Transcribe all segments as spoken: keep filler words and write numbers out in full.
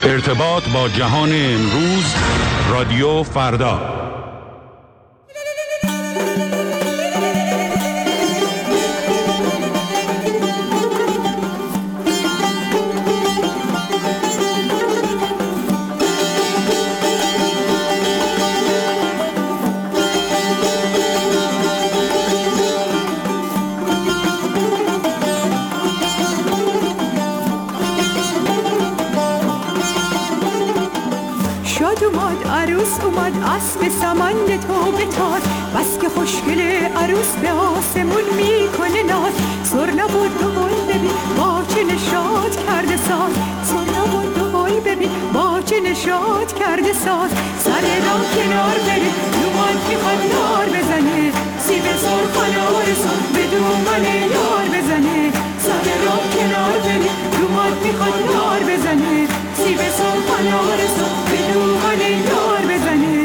ارتباط با جهان امروز، رادیو فردا. اومد اسب سمند تو بتاز، بس که خوشگل عروس به آسمون میکنه ناز. سر نبود و گل ببین با چه نشاط کرده ساز، سر نبود و گل ببین با چه نشاط کرده ساز. سر راه کنار بره دومان میخواد یار بزنه، سیب سرخ نار سرخ به دومان یار بزنه. سر راه کنار بره دومان میخواد یار بزنه، سیب سرخ نار سرخ به دومان یار بزنه.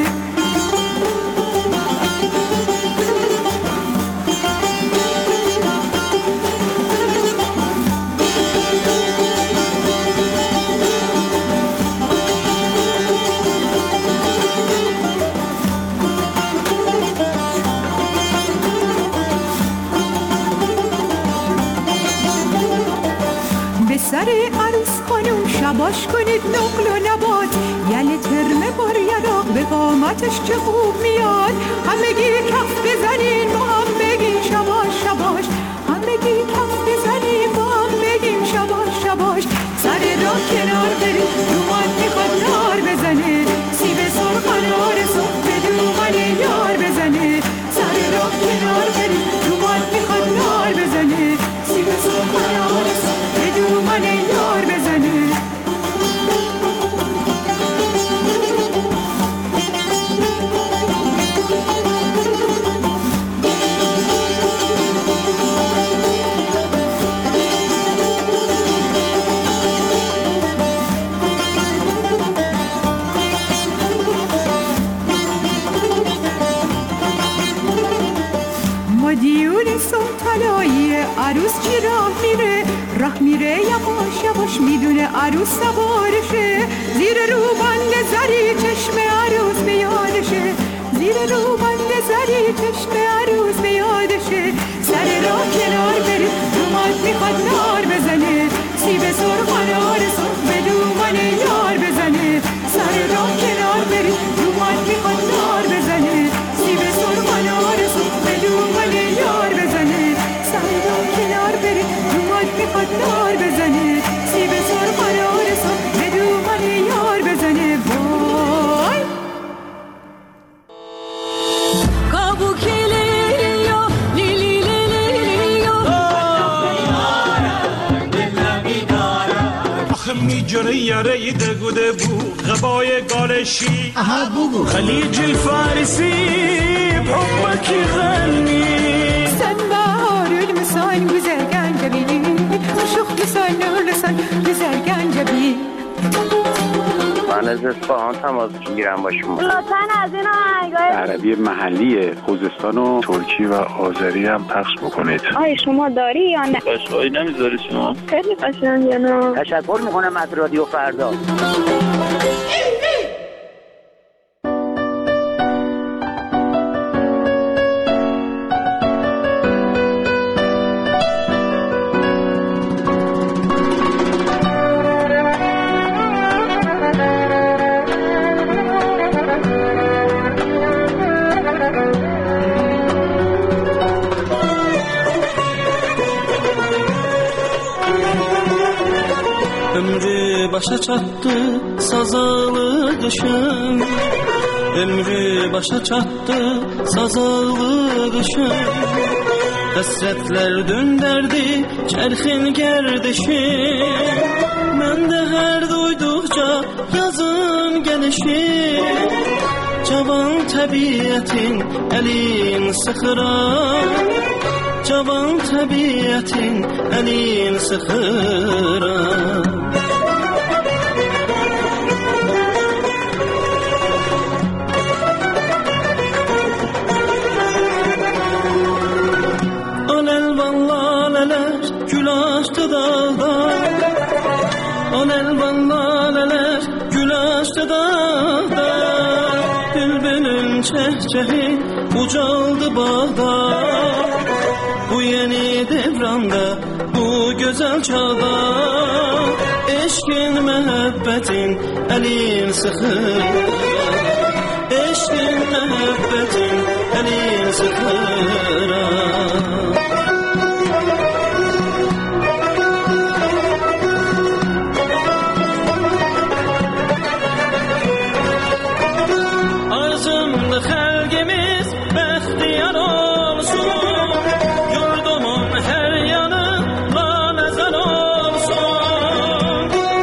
سر عروس خانم شباش کنید نقل و نبات، یعنی ترمه بار یراق به قامتش چه خوب میاد. همگی کف بزنین با هم بگیم شباش شباش، همگی کف بزنین با هم بگیم شباش شباش. سر راه کنار برید دومان میخواد نار بزنه، سیب سرخ نار سرخ به دومان یار بزنه. سر راه کنار برید دومان میخواد نار بزنه، سیب سرخ نار سرخ به دومان یار بزنه. مدیون سلطنایی عروس چی راه میره، راه میره یواش یواش میدونه عروس سوارشه. زیر روبند زری چشم عروس بیادشه، زیر روبند زری چشم عروس بیادشه. سر راه کنار برید دومان میخواد نار بزنه، سیب سرخ نار سرخ به دومان یار بزنه. سر راه کنار برید دومان میخواد نار بزنه، سیب سرخ نار سرخ به دومان یار بزنه. سر راه کنار برید دومان میخواد نار بزنه، سیب سرخ نار سرخ به دومان یار بزنه. وای کابوکیلیو لیلی لیلیو آخه میجره یاره دگوده بو غبای گالشی خلیج الفارسی بحبك غني sen bahar ölmüsen güzel gencebi شخصان نورسان güzel gencebi. من از اصفهان تماس میگیرم با شما. لطفاً از این آهنگای عربی محلی خوزستان و ترکی و آذری هم پخش بکنید. آیا شما داری یا نه؟ قشقایی نمیذاری شما؟ خیلی قشنگه نه؟ تشکر میکنم از رادیو فردا. Ömrü başa çattı sazalı kışın, ömrü başa çattı sazalı kışın. Hasretler dönderdi çerxin gerdişi, ben de her duydukça yazın gelişi. Cavan tabiatin elin sıxırar, cavan tabiatin elin sıxırar. Gül açtı dağda, o elvan laleler Daşdı dağda bülbülün çehçehi ucaldı bağda. Bu yeni devranda, bu güzel çağda, eşkin məhəbbətin əlin sıxır. Eşkin məhəbbətin əlin sıxır. Arzumda xəlqimiz bəxtiyar olsun, yurdumun hər yanı laləzər olsun.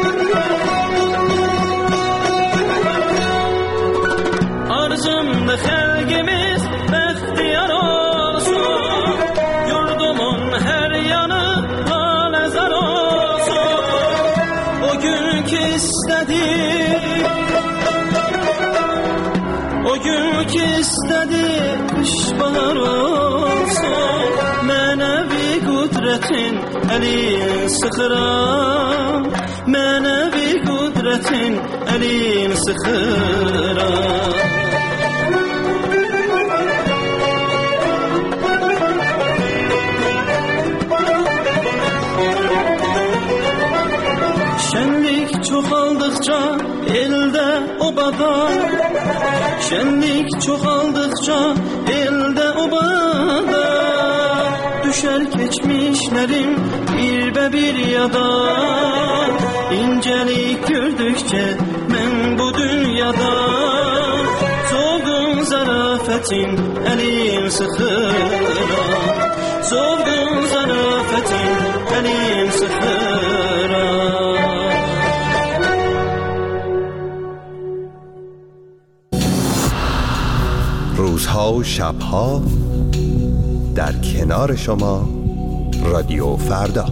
Arzumda xəlqimiz bəxtiyar olsun, yurdumun hər yanı laləzər olsun. O gün ki istədik, o gün ki istədi qış bahar olsun, mənəvi qüdrətin əlin sıxıram, mənəvi qüdrətin əlin sıxıram. Şənlik çoxaldıqca eldə obada, şənlik çoxaldıqca eldə obada, düşər keçmişlərim bir bir yada. İncəlik gördükcə mən bu dünyada, soğuğun zarafətin əlim sıxıram, soğuğun zarafətin əlim sıxıram. روزها و شبها در کنار شما رادیو فردا.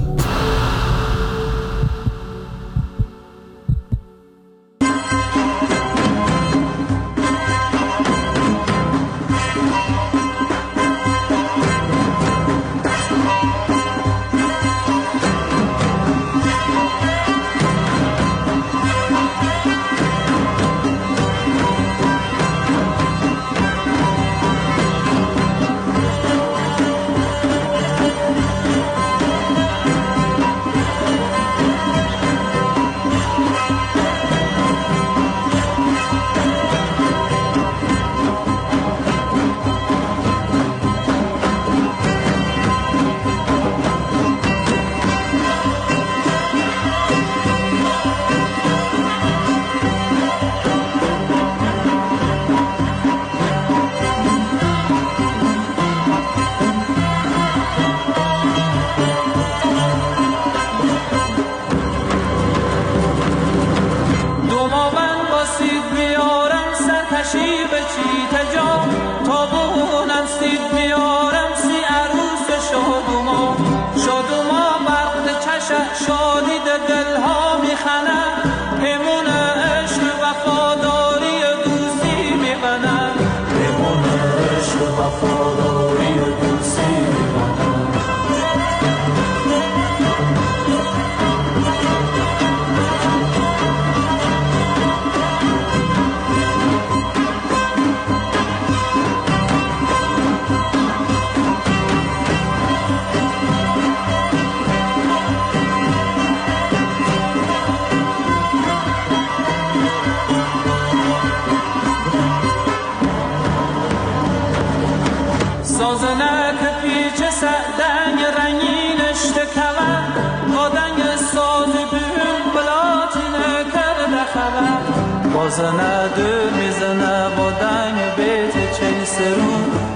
بازنه دل میزنه با دنگ بیت چه سرو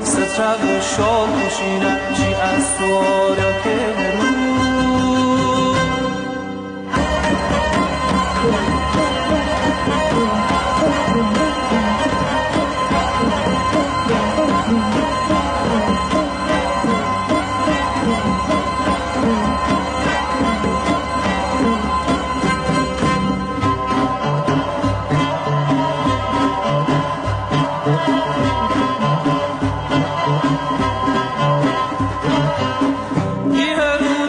سترق شال کشینه چی از سوار یا که برو یه روز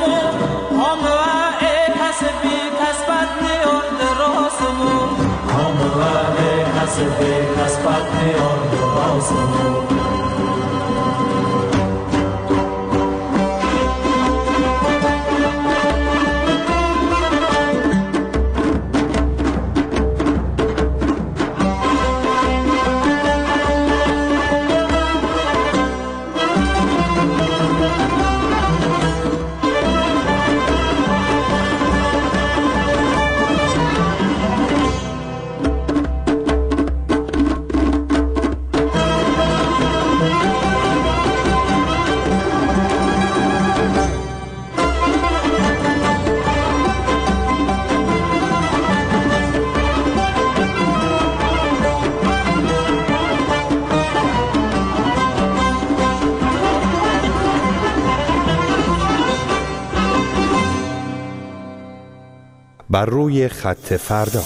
بر روی خط فردا.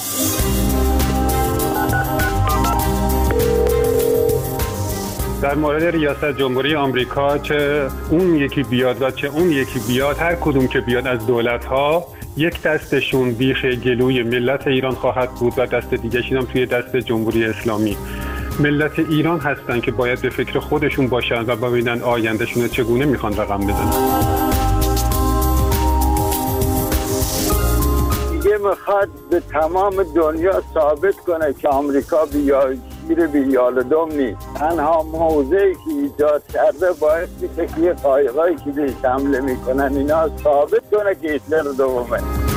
در مورد ریاست جمهوری آمریکا، چه اون یکی بیاد و چه اون یکی بیاد، هر کدوم که بیاد از دولت‌ها، یک دستشون بیخ گلوی ملت ایران خواهد بود و دست دیگه‌شون هم توی دست جمهوری اسلامی. ملت ایران هستن که باید به فکر خودشون باشن و ببینن آیندهشون چگونه میخوان رقم بزنن. دیگه میخواد به تمام دنیا ثابت کنه که آمریکا بیا شیر بیال دوم نیست. تنها موضعی که ایجاد کرده باید که یه قایقایی که بهش حمله میکنن اینا ثابت کنه که هیتلر دومه.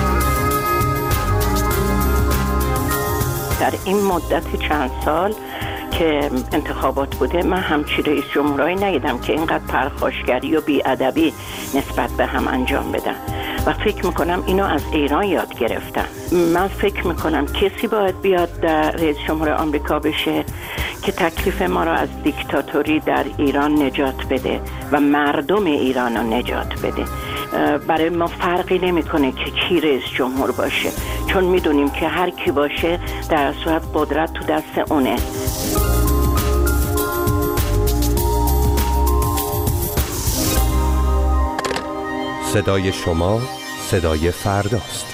در این مدت چند سال که انتخابات بوده، من همچی رئیس جمهورایی ندیدم که اینقدر پرخاشگری و بی‌ادبی نسبت به هم انجام بدن و فکر میکنم اینو از ایران یاد گرفتن. من فکر میکنم کسی باید بیاد در رئیس جمهور آمریکا بشه که تکلیف ما را از دیکتاتوری در ایران نجات بده و مردم ایران را نجات بده. برای ما فرقی نمیکنه که کی رئیس جمهور باشه، چون میدونیم که هر کی باشه در صورت قدرت تو دست اونه. صدای شما صدای فرداست.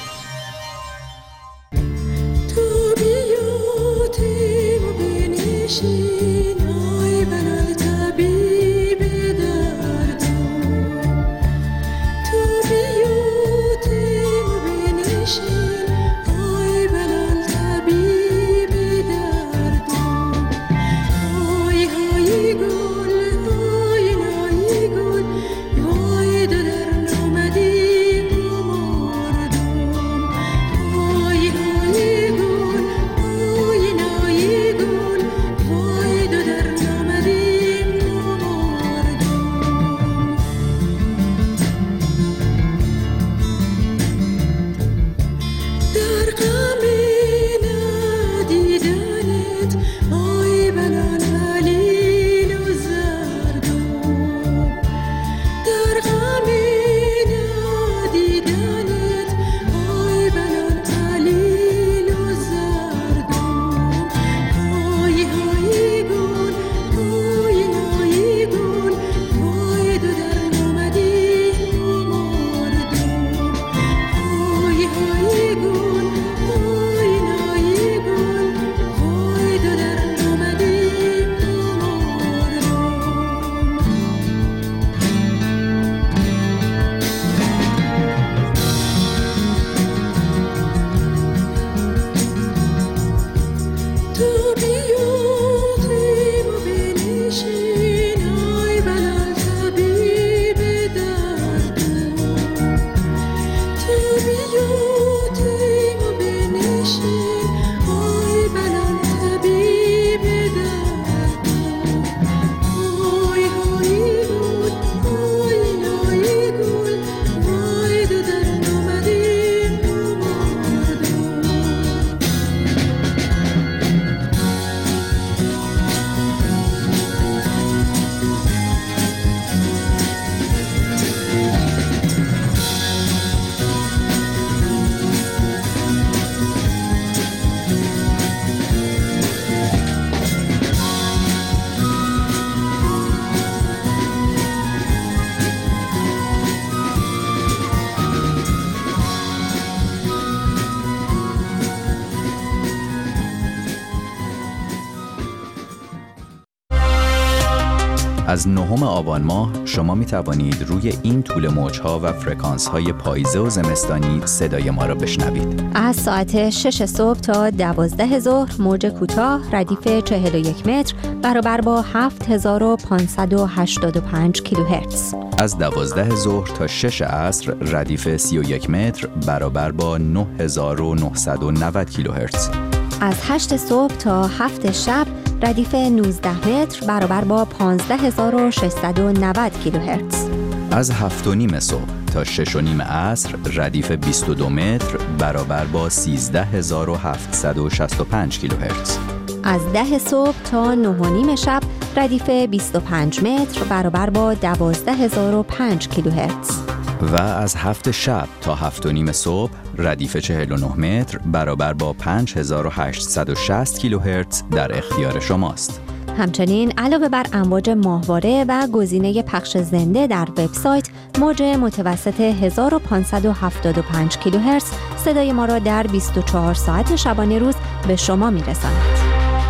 از نهم آبان ماه شما می توانید روی این طول موج‌ها و فرکانس‌های پاییزه و زمستانی صدای ما را بشنوید. از ساعت شش صبح تا دوازده ظهر موج کوتاه ردیف چهل و یک متر برابر با هفت هزار و پانصد و هشتاد و پنج کیلوهرتز. از دوازده ظهر تا شش عصر ردیف سی و یک متر برابر با نه هزار و نهصد و نود کیلوهرتز. از هشت صبح تا هفت شب ردیف نوزده متر برابر با پانزده هزار و ششصد و نود کیلوهرتز. از هفت و نیم صبح تا شش و نیم عصر ردیف بیست و دو متر برابر با سیزده هزار و هفتصد و شصت و پنج کیلوهرتز. از ده صبح تا نه و نیم شب ردیف بیست و پنج متر برابر با دوازده هزار و پنج کیلوهرتز. و از هفت شب تا هفت و نیم صبح ردیف چهل و نه متر برابر با پنج هزار و هشتصد و شصت کیلوهرتز در اختیار شماست. همچنین علاوه بر امواج ماهواره و گزینه پخش زنده در وبسایت، موج متوسط هزار و پانصد و هفتاد و پنج کیلوهرتز صدای ما را در بیست و چهار ساعت شبانه روز به شما می‌رساند.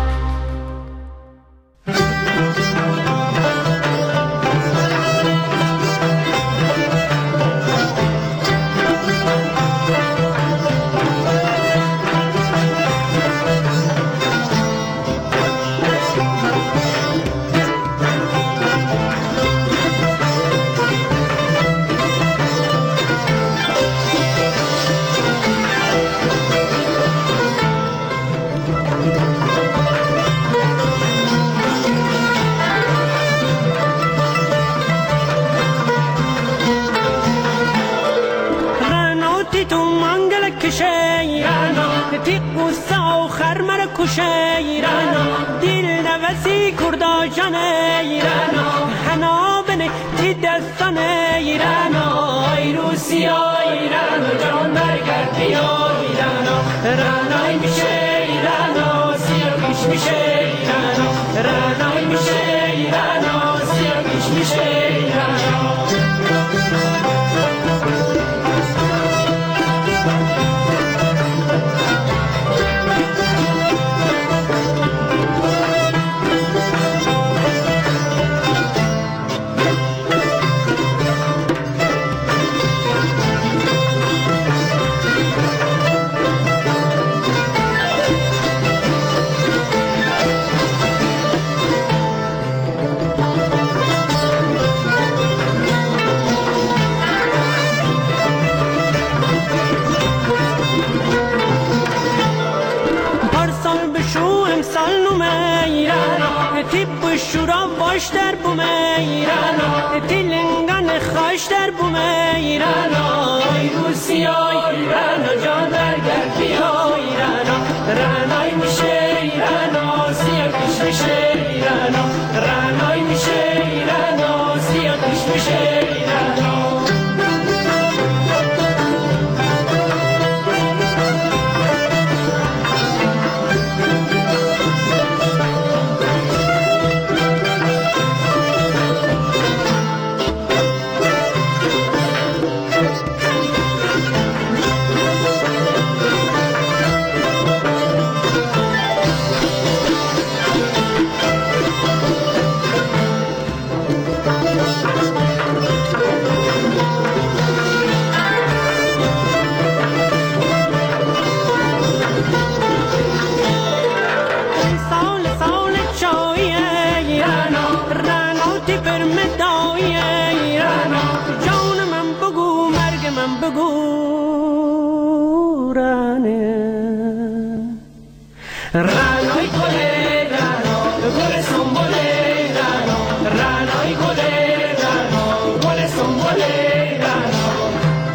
ایرانا دیر نوسی کردا جان ایرانا حنا بنه تی دستان ایرانا ای روسیا ایرانا جان برگرد بیا ایرانا رانای میشه ایرانا سیر پیش میشه ایرانا رانای میشه ایرانا سیر پیش میشه ایرانا. شورا باش در بوم ایرانا تیلنگان خاش در بوم ایرانا ای روسیا ایرانا جان برگرد بیا ایرانا رانای میشه ایرانا سیاه پیش میشه ایرانا رانای میشه ایرانا سیاه پیش میشه ایرانا. رانای گله رانو گل سنبله رانو رانای گله رانو گل سنبله رانو.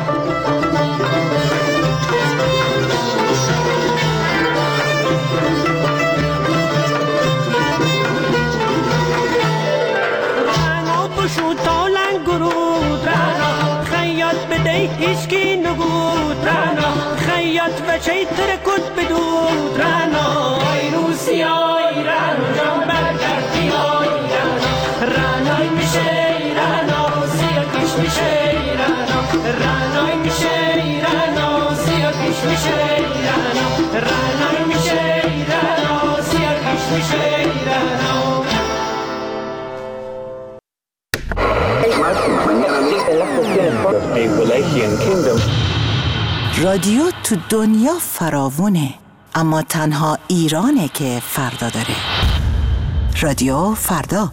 رانو بشو تالن گرود رانو خیاط بده هیچکی نگود رانو خیاط بچه ترکود بدود رانو ای روسیا ایرانو جان برگرد بیا ایرانو رانای میشه ایرانو سیاه پیش میشه ایرانو رانای میشه ایرانو سیاه پیش میشه ایرانو رانای میشه ایرانو سیاه پیش میشه ایرانو. Asian kingdom. رادیو تو دنیا فراوونه، اما تنها ایرانه که فردا داره. رادیو فردا.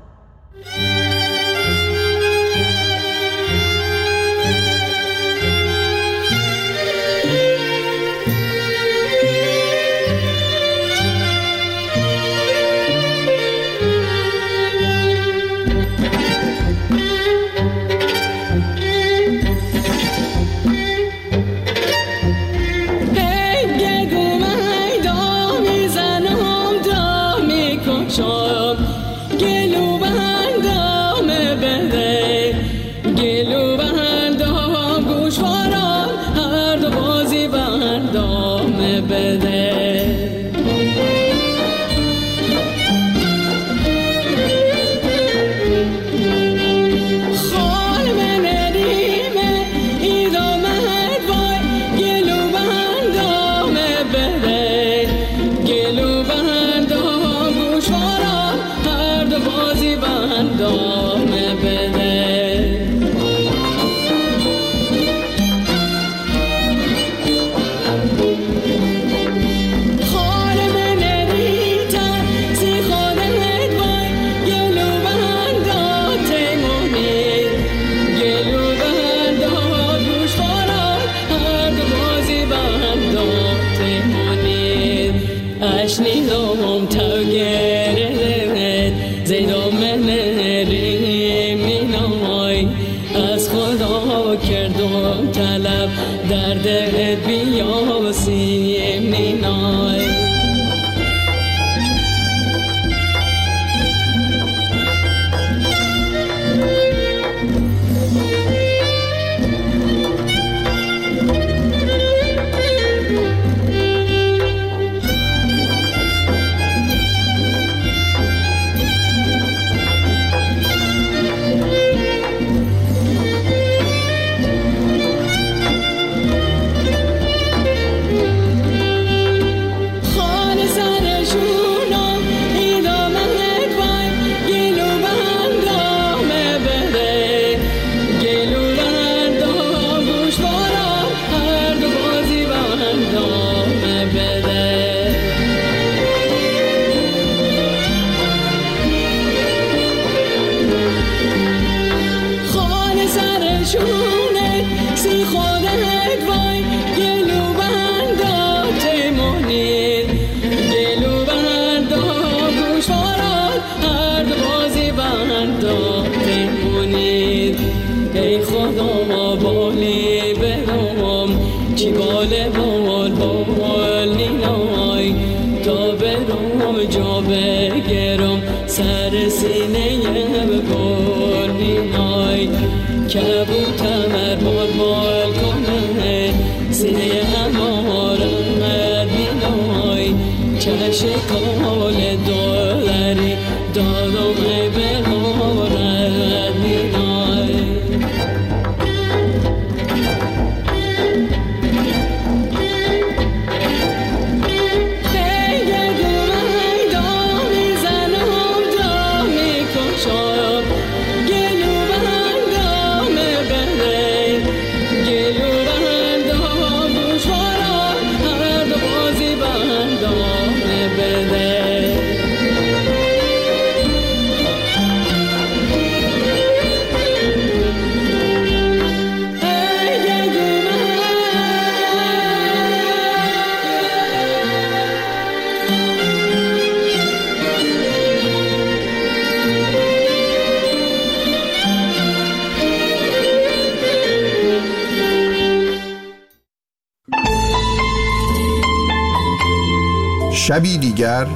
شبی دیگر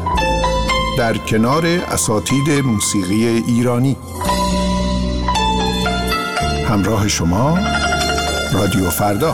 در کنار اساتید موسیقی ایرانی. همراه شما رادیو فردا.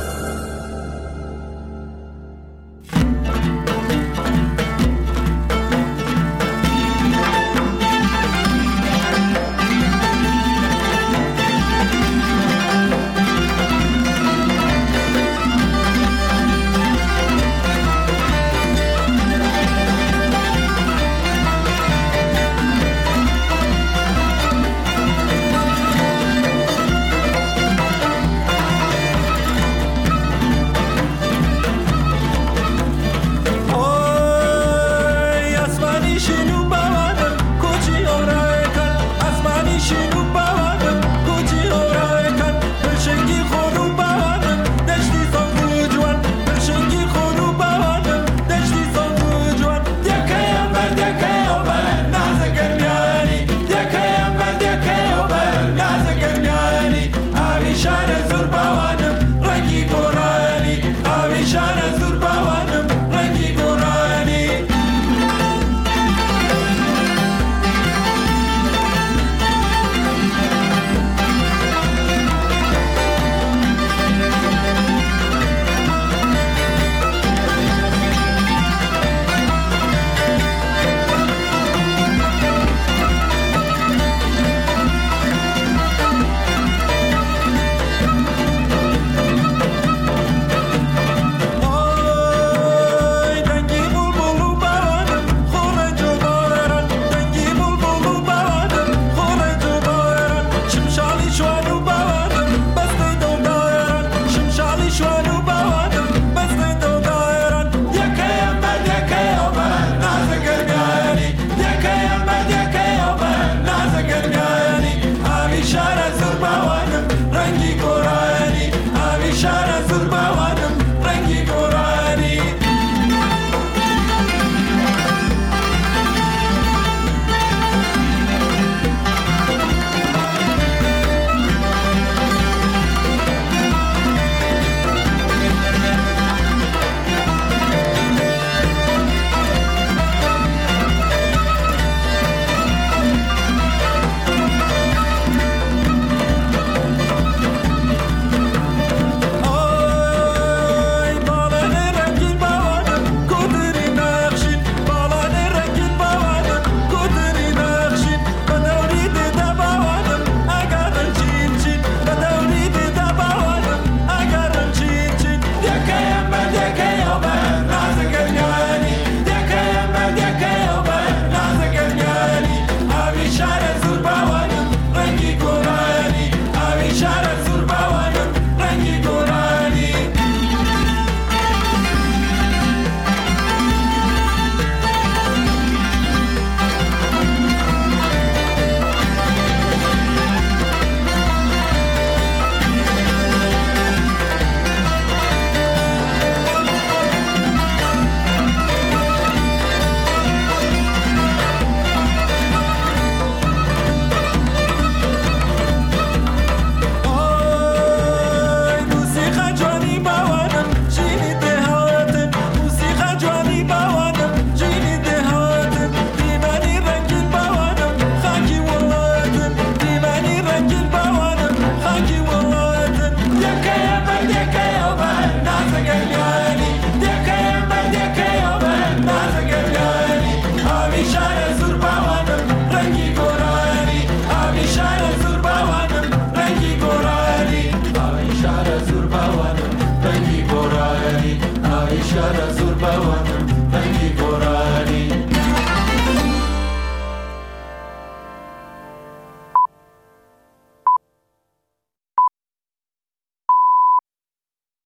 صفر